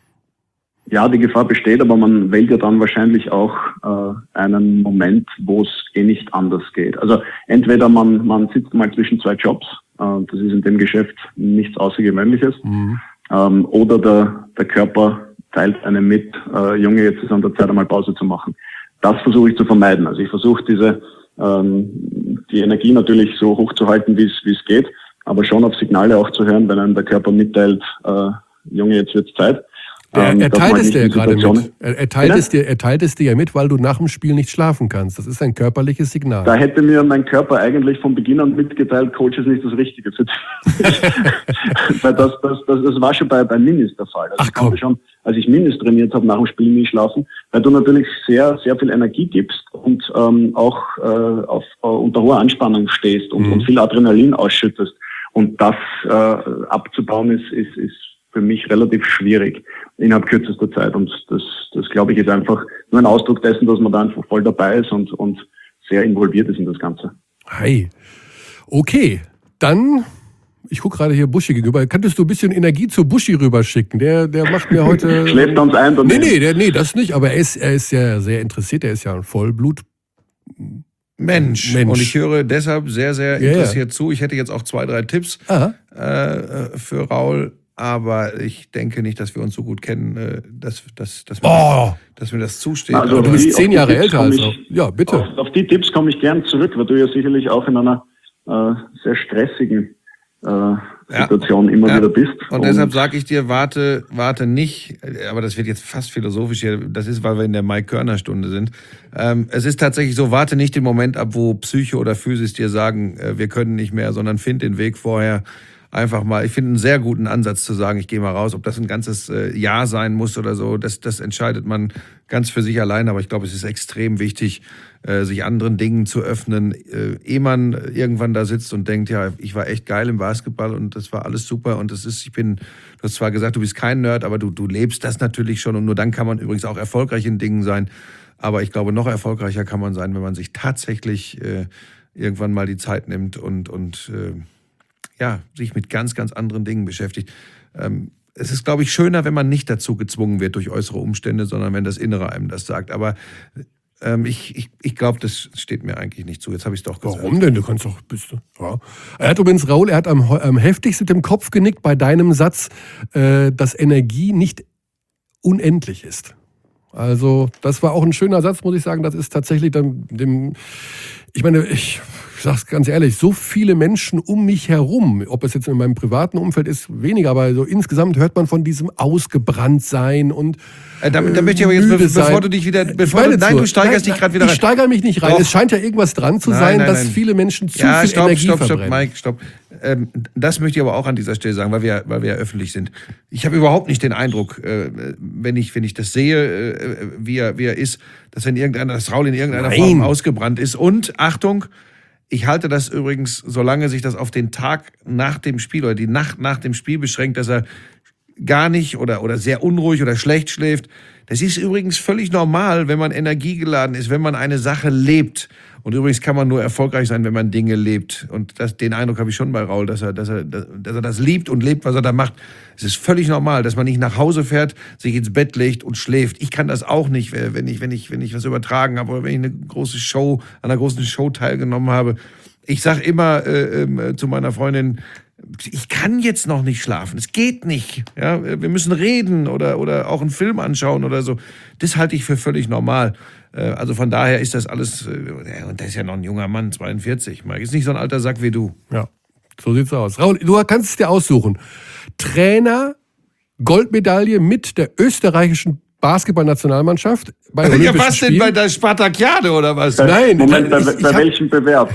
Ja, die Gefahr besteht, aber man wählt ja dann wahrscheinlich auch äh, einen Moment, wo es eh nicht anders geht. Also entweder man, man sitzt mal zwischen zwei Jobs, äh, das ist in dem Geschäft nichts Außergewöhnliches, mhm. ähm, oder der, der Körper teilt einem mit, äh, Junge, jetzt ist an der Zeit, einmal Pause zu machen. Das versuche ich zu vermeiden. Also ich versuche diese ähm, die Energie natürlich so hoch zu halten, wie es wie es geht, aber schon auf Signale auch zu hören, wenn einem der Körper mitteilt, äh, Junge, jetzt wird's Zeit. Er, er teilt es dir ja gerade mit. Er, er, teilt es dir, er teilt es dir ja mit, weil du nach dem Spiel nicht schlafen kannst. Das ist ein körperliches Signal. Da hätte mir mein Körper eigentlich von Beginn an mitgeteilt, Coach ist nicht das Richtige für dich. Weil das, das, das, das war schon bei, bei Minis der Fall. Also Ach, ich konnte schon, als ich Minis trainiert habe, nach dem Spiel nie schlafen, weil du natürlich sehr, sehr viel Energie gibst und ähm, auch äh, auf, äh, unter hoher Anspannung stehst und, mhm. und viel Adrenalin ausschüttest. Und das äh, abzubauen ist, ist, ist für mich relativ schwierig innerhalb kürzester Zeit. Und das, das glaube ich, ist einfach nur ein Ausdruck dessen, dass man da einfach voll dabei ist und, und sehr involviert ist in das Ganze. Hi. Okay, dann, ich gucke gerade hier Buschi gegenüber. Könntest du ein bisschen Energie zu Buschi rüberschicken? Der, der macht mir heute... Schläft uns ein? Nee, nee, der, nee, das nicht. Aber er ist, er ist ja sehr interessiert. Er ist ja ein Vollblut... Mensch. Mensch. Und ich höre deshalb sehr, sehr ja, interessiert ja. zu. Ich hätte jetzt auch zwei, drei Tipps äh, für Raul. Aber ich denke nicht, dass wir uns so gut kennen, dass, dass, dass, mir, oh. das, dass mir das zusteht. Also du bist zehn Jahre älter als auch. Ja, bitte. Auf, auf die Tipps komme ich gern zurück, weil du ja sicherlich auch in einer äh, sehr stressigen äh, Situation ja. immer ja. wieder bist. Und, und deshalb sage ich dir, warte, warte nicht, aber das wird jetzt fast philosophisch hier, das ist, weil wir in der Mike-Körner-Stunde sind. Ähm, es ist tatsächlich so, warte nicht den Moment ab, wo Psyche oder Physis dir sagen, äh, wir können nicht mehr, sondern find den Weg vorher. Einfach mal, ich finde einen sehr guten Ansatz zu sagen, ich gehe mal raus. Ob das ein ganzes äh, Jahr sein muss oder so, das, das entscheidet man ganz für sich allein. Aber ich glaube, es ist extrem wichtig, äh, sich anderen Dingen zu öffnen. Äh, ehe man irgendwann da sitzt und denkt, ja, ich war echt geil im Basketball und das war alles super. Und das ist, ich bin, du hast zwar gesagt, du bist kein Nerd, aber du, du lebst das natürlich schon. Und nur dann kann man übrigens auch erfolgreich in Dingen sein. Aber ich glaube, noch erfolgreicher kann man sein, wenn man sich tatsächlich äh, irgendwann mal die Zeit nimmt und, und äh, ja, sich mit ganz, ganz anderen Dingen beschäftigt. Ähm, es ist, glaube ich, schöner, wenn man nicht dazu gezwungen wird durch äußere Umstände, sondern wenn das Innere einem das sagt. Aber ähm, ich, ich, ich glaube, das steht mir eigentlich nicht zu. Jetzt habe ich es doch gesagt. Warum denn? Du kannst doch... Bist du, ja. Er hat übrigens, Raul, er hat am, am heftigsten mit dem Kopf genickt bei deinem Satz, äh, dass Energie nicht unendlich ist. Also das war auch ein schöner Satz, muss ich sagen. Das ist tatsächlich dann dem... Ich meine, ich... Ich sage es ganz ehrlich, so viele Menschen um mich herum, ob es jetzt in meinem privaten Umfeld ist, weniger, aber so insgesamt hört man von diesem Ausgebranntsein und äh, da, da möchte ich aber jetzt, be bevor sein. du dich wieder, bevor du, nein, du steigerst nein, dich gerade wieder rein. Ich steigere mich nicht rein. Doch. Es scheint ja irgendwas dran zu nein, sein, nein, dass nein. viele Menschen zu ja, viel stopp, Energie stopp, verbrennen. Stopp, Mike, stopp. Ähm, das möchte ich aber auch an dieser Stelle sagen, weil wir, weil wir ja öffentlich sind. Ich habe überhaupt nicht den Eindruck, äh, wenn ich, wenn ich das sehe, äh, wie er, wie er ist, dass wenn irgendeiner, das Raul in irgendeiner nein. Form ausgebrannt ist. Und Achtung. Ich halte das übrigens, solange sich das auf den Tag nach dem Spiel oder die Nacht nach dem Spiel beschränkt, dass er gar nicht oder, oder sehr unruhig oder schlecht schläft. Das ist übrigens völlig normal, wenn man energiegeladen ist, wenn man eine Sache lebt Und übrigens kann man nur erfolgreich sein, wenn man Dinge lebt. Und das, den Eindruck habe ich schon bei Raul, dass er, dass er, dass er das liebt und lebt, was er da macht. Es ist völlig normal, dass man nicht nach Hause fährt, sich ins Bett legt und schläft. Ich kann das auch nicht, wenn ich, wenn ich, wenn ich was übertragen habe oder wenn ich eine große Show, an einer großen Show teilgenommen habe. Ich sage immer äh, äh, zu meiner Freundin, ich kann jetzt noch nicht schlafen. Es geht nicht. Ja, wir müssen reden oder, oder auch einen Film anschauen oder so. Das halte ich für völlig normal. Also von daher ist das alles, und der ist ja noch ein junger Mann, zweiundvierzig. Mike ist nicht so ein alter Sack wie du. Ja, so sieht's aus. Raul, du kannst es dir aussuchen. Trainer, Goldmedaille mit der österreichischen Basketballnationalmannschaft bei Olympischen Ja, was denn Spielen? Bei der Spartakiade oder was? Nein, Moment, bei, ich, ich bei hab, welchem Bewerb?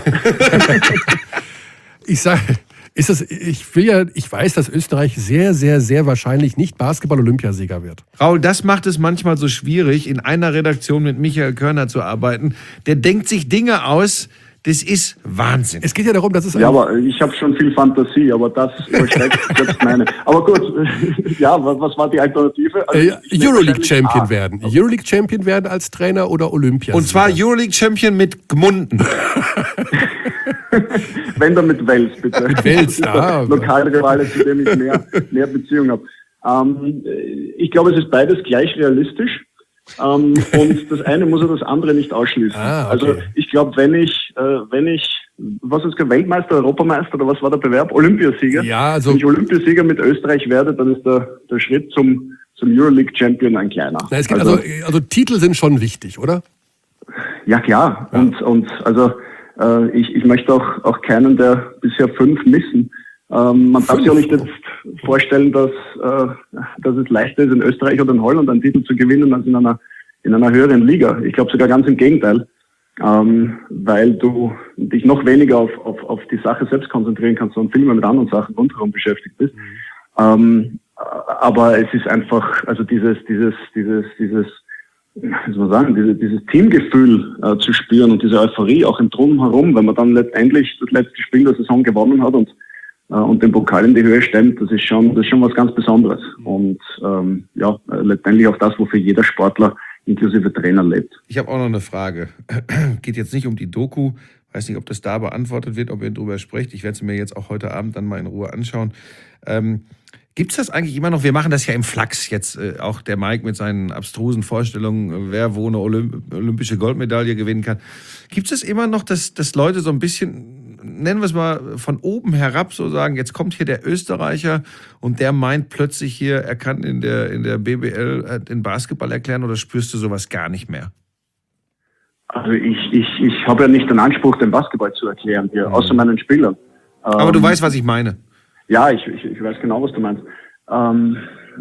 ich sage, ist das, ich will ja, ich weiß, dass Österreich sehr, sehr, sehr wahrscheinlich nicht Basketball-Olympiasieger wird. Raul, das macht es manchmal so schwierig, in einer Redaktion mit Michael Körner zu arbeiten. Der denkt sich Dinge aus, das ist Wahnsinn. Es geht ja darum, dass es Ja, aber ich habe schon viel Fantasie, aber das übersteigt selbst meine. Aber gut, ja, was, was war die Alternative? Also äh, ich nehme Euroleague-Champion wahrscheinlich A. werden. Euroleague-Champion werden als Trainer oder Olympiasieger? Und zwar Euroleague-Champion mit Gmunden. Wenn dann mit Wels, bitte. Mit Wels, ja. Lokalrivale, zu dem ich mehr, mehr Beziehung habe. Ähm, ich glaube, es ist beides gleich realistisch. Ähm, und das eine muss ja das andere nicht ausschließen. Ah, okay. Also ich glaube, wenn ich, äh, wenn ich, was ist der Weltmeister, Europameister oder was war der Bewerb? Olympiasieger. Ja, also wenn ich Olympiasieger mit Österreich werde, dann ist der, der Schritt zum, zum Euroleague-Champion ein kleiner. Na, es geht also, also, also Titel sind schon wichtig, oder? Ja klar. Ja. Und, und also äh, ich, ich möchte auch, auch keinen der bisher fünf missen. Ähm, man fünf. darf sich auch nicht jetzt vorstellen, dass, äh, dass es leichter ist, in Österreich oder in Holland einen Titel zu gewinnen, als in einer, in einer höheren Liga. Ich glaube sogar ganz im Gegenteil. Ähm, weil du dich noch weniger auf, auf, auf die Sache selbst konzentrieren kannst, sondern viel mehr mit anderen Sachen rundherum beschäftigt bist. Mhm. Ähm, aber es ist einfach, also dieses, dieses, dieses, dieses, wie soll man sagen, diese, dieses Teamgefühl äh, zu spüren und diese Euphorie auch im Drumherum, wenn man dann letztendlich das letzte Spiel der Saison gewonnen hat und äh, und den Pokal in die Höhe stemmt, das ist schon, das ist schon was ganz Besonderes. Und ähm, ja, letztendlich auch das, wofür jeder Sportler inklusive Trainer lebt. Ich habe auch noch eine Frage. Geht jetzt nicht um die Doku. Weiß nicht, ob das da beantwortet wird, ob ihr darüber sprecht. Ich werde es mir jetzt auch heute Abend dann mal in Ruhe anschauen. Ähm, Gibt es das eigentlich immer noch? Wir machen das ja im Flachs jetzt, äh, auch der Mike mit seinen abstrusen Vorstellungen, wer wo eine Olymp- olympische Goldmedaille gewinnen kann. Gibt es das immer noch, dass, dass Leute so ein bisschen, nennen wir es mal, von oben herab so sagen, jetzt kommt hier der Österreicher und der meint plötzlich hier, er kann in der, in der B B L den Basketball erklären, oder spürst du sowas gar nicht mehr? Also ich, ich, ich habe ja nicht den Anspruch, den Basketball zu erklären hier, mhm. außer meinen Spielern. Aber ähm, du weißt, was ich meine. Ja, ich, ich, ich weiß genau, was du meinst. Ähm,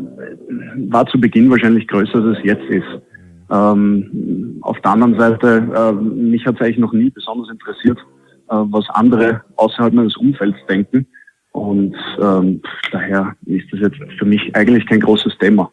war zu Beginn wahrscheinlich größer, als es jetzt ist. Ähm, auf der anderen Seite, äh, mich hat es eigentlich noch nie besonders interessiert, äh, was andere außerhalb meines Umfelds denken. Und ähm, daher ist das jetzt für mich eigentlich kein großes Thema.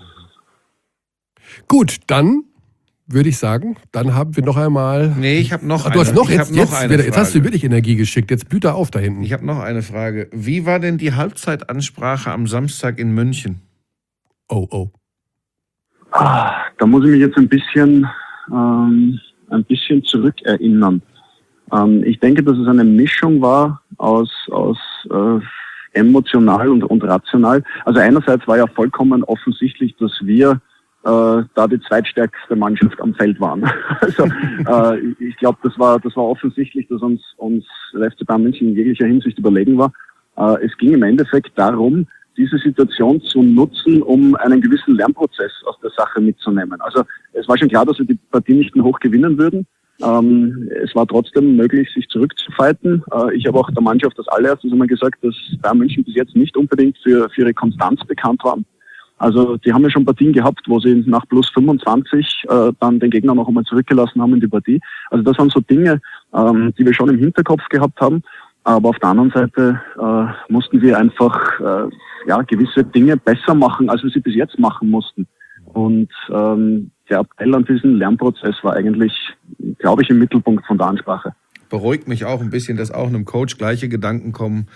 Gut, dann würde ich sagen, dann haben wir noch einmal... Nee, ich habe noch Ach, eine. Du hast noch, ich jetzt, noch jetzt, eine wieder, Frage. jetzt hast du wirklich Energie geschickt. Jetzt blüht er auf da hinten. Ich habe noch eine Frage. Wie war denn die Halbzeitansprache am Samstag in München? Oh, oh. Ah, da muss ich mich jetzt ein bisschen, ähm, ein bisschen zurückerinnern. Ähm, ich denke, dass es eine Mischung war aus, aus äh, emotional und, und rational. Also einerseits war ja vollkommen offensichtlich, dass wir äh, da die zweitstärkste Mannschaft am Feld waren. Also äh, ich glaube, das war, das war offensichtlich, dass uns, uns der F C Bayern München in jeglicher Hinsicht überlegen war. Äh, es ging im Endeffekt darum, diese Situation zu nutzen, um einen gewissen Lernprozess aus der Sache mitzunehmen. Also es war schon klar, dass wir die Partie nicht mehr hoch gewinnen würden. Ähm, es war trotzdem möglich, sich zurückzufighten. Äh, ich habe auch der Mannschaft als allererstes einmal gesagt, dass Bayern München bis jetzt nicht unbedingt für, für ihre Konstanz bekannt waren. Also die haben ja schon Partien gehabt, wo sie nach plus fünfundzwanzig äh, dann den Gegner noch einmal zurückgelassen haben in die Partie. Also das waren so Dinge, ähm, die wir schon im Hinterkopf gehabt haben. Aber auf der anderen Seite äh, mussten wir einfach äh, ja, gewisse Dinge besser machen, als wir sie bis jetzt machen mussten. Und ähm, der Appell an diesen Lernprozess war eigentlich, glaube ich, im Mittelpunkt von der Ansprache. Beruhigt mich auch ein bisschen, dass auch einem Coach gleiche Gedanken kommen.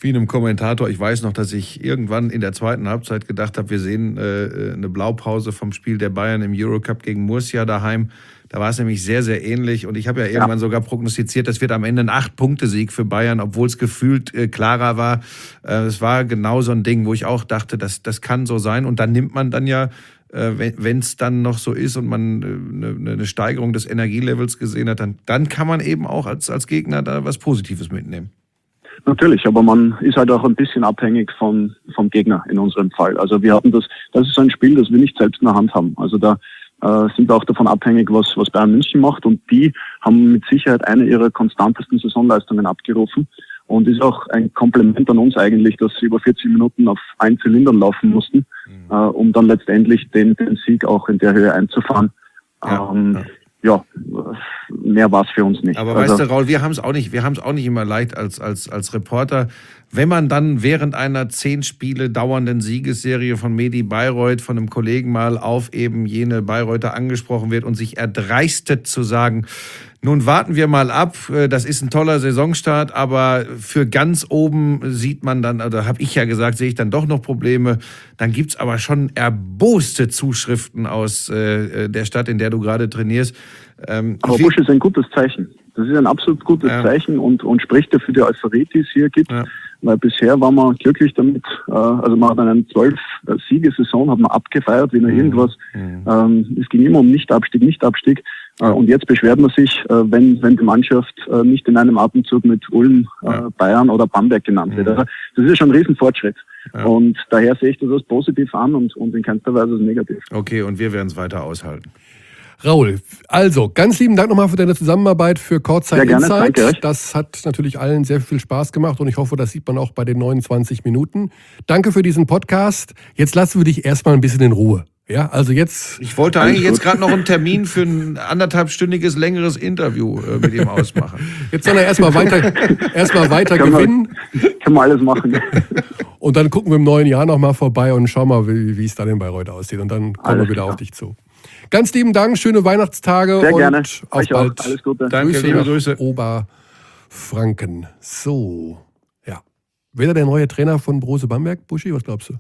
wie einem Kommentator. Ich weiß noch, dass ich irgendwann in der zweiten Halbzeit gedacht habe, wir sehen äh, eine Blaupause vom Spiel der Bayern im Eurocup gegen Murcia daheim. Da war es nämlich sehr, sehr ähnlich. Und ich habe ja irgendwann ja. sogar prognostiziert, das wird am Ende ein acht-Punkte-Sieg für Bayern, obwohl es gefühlt äh, klarer war. Äh, es war genau so ein Ding, wo ich auch dachte, das, das kann so sein. Und dann nimmt man dann ja, äh, wenn es dann noch so ist und man äh, eine, eine Steigerung des Energielevels gesehen hat, dann, dann kann man eben auch als, als Gegner da was Positives mitnehmen. Natürlich, aber man ist halt auch ein bisschen abhängig vom, vom Gegner in unserem Fall. Also wir hatten das, das ist ein Spiel, das wir nicht selbst in der Hand haben. Also da äh, sind wir auch davon abhängig, was, was Bayern München macht, und die haben mit Sicherheit eine ihrer konstantesten Saisonleistungen abgerufen, und ist auch ein Kompliment an uns eigentlich, dass sie über vierzig Minuten auf ein Zylindern laufen mussten, mhm. äh, um dann letztendlich den, den Sieg auch in der Höhe einzufahren. Ja, ähm, ja. Ja, mehr war es für uns nicht. Aber also, weißt du, Raul, wir haben es auch nicht, wir haben es auch nicht immer leicht als, als, als Reporter. Wenn man dann während einer zehn Spiele dauernden Siegesserie von Medi Bayreuth von einem Kollegen mal auf eben jene Bayreuther angesprochen wird und sich erdreistet zu sagen, nun warten wir mal ab, das ist ein toller Saisonstart, aber für ganz oben sieht man dann, oder habe ich ja gesagt, sehe ich dann doch noch Probleme. Dann gibt's aber schon erboste Zuschriften aus äh, der Stadt, in der du gerade trainierst. Ähm, aber Busch ist ein gutes Zeichen. Das ist ein absolut gutes ja. Zeichen und, und spricht dafür die Euphorie, die es hier gibt. Ja. Weil bisher waren wir glücklich damit, äh, also man hat eine zwölf-Siegesaison, hat man abgefeiert, wie noch mhm. irgendwas. Mhm. Ähm, es ging immer um Nicht-Abstieg, Nicht-Abstieg. Äh, und jetzt beschwert man sich, äh, wenn, wenn die Mannschaft äh, nicht in einem Atemzug mit Ulm, äh, ja. Bayern oder Bamberg genannt wird. Mhm. Also das ist ja schon ein Riesenfortschritt. Ja. Und daher sehe ich das als positiv an und, und in keinster Weise als negativ. Okay, und wir werden es weiter aushalten. Raul, also ganz lieben Dank nochmal für deine Zusammenarbeit für Kurzzeit sehr gerne, Insight. Danke euch. Das hat natürlich allen sehr viel Spaß gemacht und ich hoffe, das sieht man auch bei den neunundzwanzig Minuten. Danke für diesen Podcast. Jetzt lassen wir dich erstmal ein bisschen in Ruhe. Ja, also jetzt. Ich wollte eigentlich jetzt gerade noch einen Termin für ein anderthalbstündiges, längeres Interview äh, mit ihm ausmachen. Jetzt soll er erstmal weiter, erstmal weiter kann gewinnen. Man, kann man alles machen. Und dann gucken wir im neuen Jahr nochmal vorbei und schauen mal, wie, wie es dann in Bayreuth aussieht. Und dann kommen alles wir wieder klar. auf dich zu. Ganz lieben Dank, schöne Weihnachtstage Sehr und gerne. auf Euch bald. Auch. Alles Gute. Danke, Grüße liebe Grüße. Oberfranken. So, ja. Wer ist der neue Trainer von Brose Bamberg? Buschi, was glaubst du?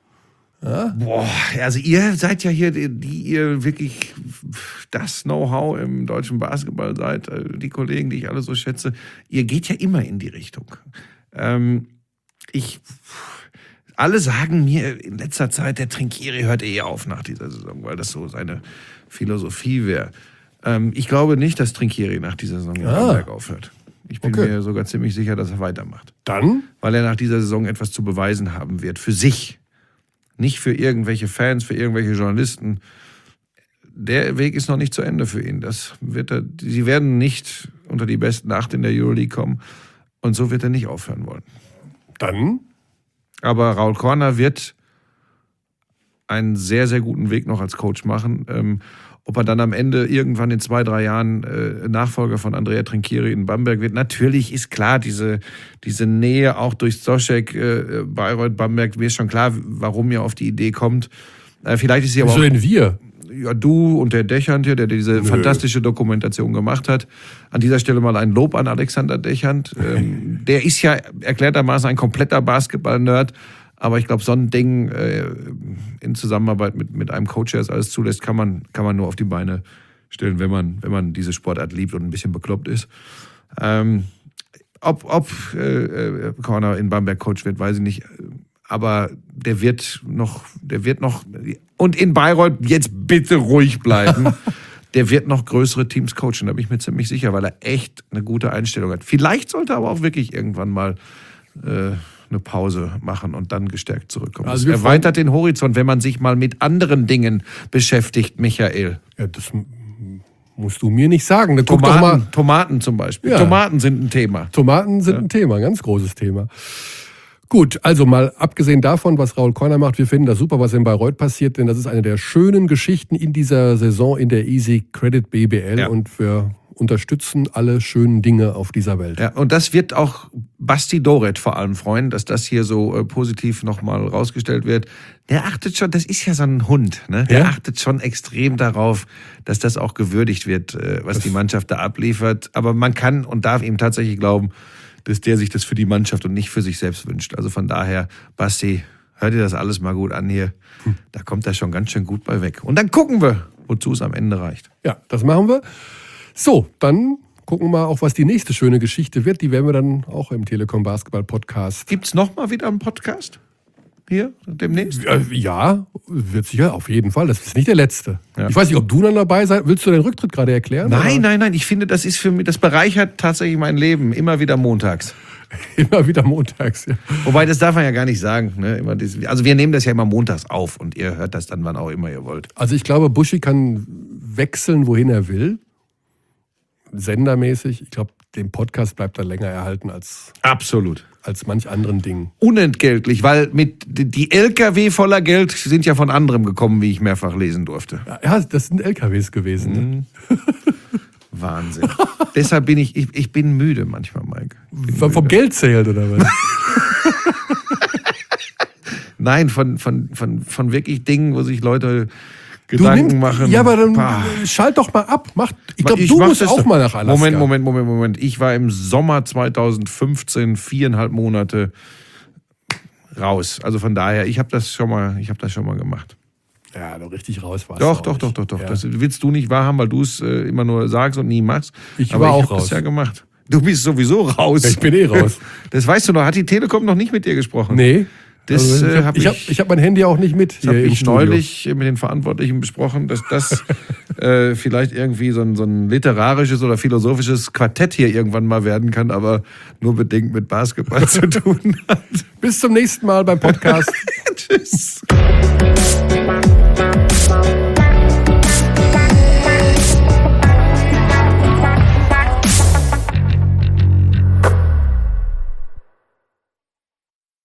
Ja? Boah, also ihr seid ja hier, die, die ihr wirklich das Know-how im deutschen Basketball seid, die Kollegen, die ich alle so schätze. Ihr geht ja immer in die Richtung. Ähm, ich... Alle sagen mir in letzter Zeit, der Trinkieri hört eh auf nach dieser Saison, weil das so seine Philosophie wäre. Ähm, ich glaube nicht, dass Trinkieri nach dieser Saison in Bamberg ah. aufhört. Ich bin okay. mir sogar ziemlich sicher, dass er weitermacht. Dann? Weil er nach dieser Saison etwas zu beweisen haben wird. Für sich. Nicht für irgendwelche Fans, für irgendwelche Journalisten. Der Weg ist noch nicht zu Ende für ihn. Das wird er, sie werden nicht unter die besten acht in der Euroleague kommen. Und so wird er nicht aufhören wollen. Dann? Aber Raul Korner wird einen sehr, sehr guten Weg noch als Coach machen. Ähm, ob er dann am Ende irgendwann in zwei, drei Jahren äh, Nachfolger von Andrea Trinkieri in Bamberg wird. Natürlich ist klar, diese, diese Nähe auch durch Soschek, äh, Bayreuth, Bamberg, mir ist schon klar, warum ihr auf die Idee kommt. Äh, vielleicht ist sie aber Wieso auch... denn wir? Ja, du und der Dechant hier, der diese Nö. fantastische Dokumentation gemacht hat. An dieser Stelle mal ein Lob an Alexander Dechant. Ähm, der ist ja erklärtermaßen ein kompletter Basketball-Nerd. Aber ich glaube, so ein Ding äh, in Zusammenarbeit mit, mit einem Coach, der es alles zulässt, kann man, kann man nur auf die Beine stellen, wenn man, wenn man diese Sportart liebt und ein bisschen bekloppt ist. Ähm, ob ob äh, Corner in Bamberg Coach wird, weiß ich nicht. Aber der wird noch, der wird noch, und in Bayreuth jetzt bitte ruhig bleiben, der wird noch größere Teams coachen, da bin ich mir ziemlich sicher, weil er echt eine gute Einstellung hat. Vielleicht sollte er aber auch wirklich irgendwann mal äh, eine Pause machen und dann gestärkt zurückkommen. Also das erweitert den Horizont, wenn man sich mal mit anderen Dingen beschäftigt, Michael. Ja, das musst du mir nicht sagen. Guck Tomaten, doch mal. Tomaten zum Beispiel. Ja. Tomaten sind ein Thema. Tomaten sind ja. ein Thema, ein ganz großes Thema. Gut, also mal abgesehen davon, was Raul Korner macht, wir finden das super, was in Bayreuth passiert, denn das ist eine der schönen Geschichten in dieser Saison in der Easy Credit B B L ja. und wir unterstützen alle schönen Dinge auf dieser Welt. Ja, und das wird auch Basti Doret vor allem freuen, dass das hier so äh, positiv nochmal rausgestellt wird. Der achtet schon, das ist ja so ein Hund, ne? Der ja? achtet schon extrem darauf, dass das auch gewürdigt wird, äh, was das die Mannschaft da abliefert. Aber man kann und darf ihm tatsächlich glauben, dass der sich das für die Mannschaft und nicht für sich selbst wünscht. Also von daher, Basti, hör dir das alles mal gut an hier. Da kommt er schon ganz schön gut bei weg. Und dann gucken wir, wozu es am Ende reicht. Ja, das machen wir. So, dann gucken wir mal auch, was die nächste schöne Geschichte wird. Die werden wir dann auch im Telekom Basketball Podcast. Gibt es nochmal wieder einen Podcast? Hier, demnächst? Ja, wird sicher, auf jeden Fall. Das ist nicht der letzte. Ja. Ich weiß nicht, ob du dann dabei sein willst. Du den Rücktritt gerade erklären? Nein, oder? nein, nein. Ich finde, das ist für mich, das bereichert tatsächlich mein Leben. Immer wieder montags. Immer wieder montags, ja. Wobei, das darf man ja gar nicht sagen. Ne? Immer das, also wir nehmen das ja immer montags auf und ihr hört das dann, wann auch immer ihr wollt. Also ich glaube, Buschi kann wechseln, wohin er will. Sendermäßig. Ich glaube, den Podcast bleibt er länger erhalten als, Absolut. als manch anderen Dingen. Unentgeltlich, weil mit die L K W voller Geld sind ja von anderem gekommen, wie ich mehrfach lesen durfte. Ja, das sind L K Ws gewesen. Ne? Wahnsinn. Deshalb bin ich, ich, ich bin müde manchmal, Mike. Vom müde. Geld zählt, oder was? Nein, von, von, von, von wirklich Dingen, wo sich Leute Gedanken nimmst, machen. Ja, aber dann Bah. schalt doch mal ab. Mach, ich glaube, Ich du mach musst das auch doch. mal nach Alaska. Moment, Moment, Moment, Moment. Ich war im Sommer zweitausendfünfzehn viereinhalb Monate raus. Also von daher, ich habe das schon mal, ich habe das schon mal gemacht. Ja, doch richtig raus warst Doch, du doch, auch doch, nicht. doch, doch. Ja. Das willst du nicht wahrhaben, weil du es äh, immer nur sagst und nie machst. Ich Aber war ich auch hab das raus. ja gemacht. Du bist sowieso raus. Ich bin eh raus. Das weißt du noch. Hat die Telekom noch nicht mit dir gesprochen? Nee. Das Also, ich äh, habe habe ich, hab, ich hab mein Handy auch nicht mit. Das habe hier im ich Studio. neulich mit den Verantwortlichen besprochen, dass das äh, vielleicht irgendwie so ein, so ein literarisches oder philosophisches Quartett hier irgendwann mal werden kann, aber nur bedingt mit Basketball zu tun hat. Bis zum nächsten Mal beim Podcast. Tschüss.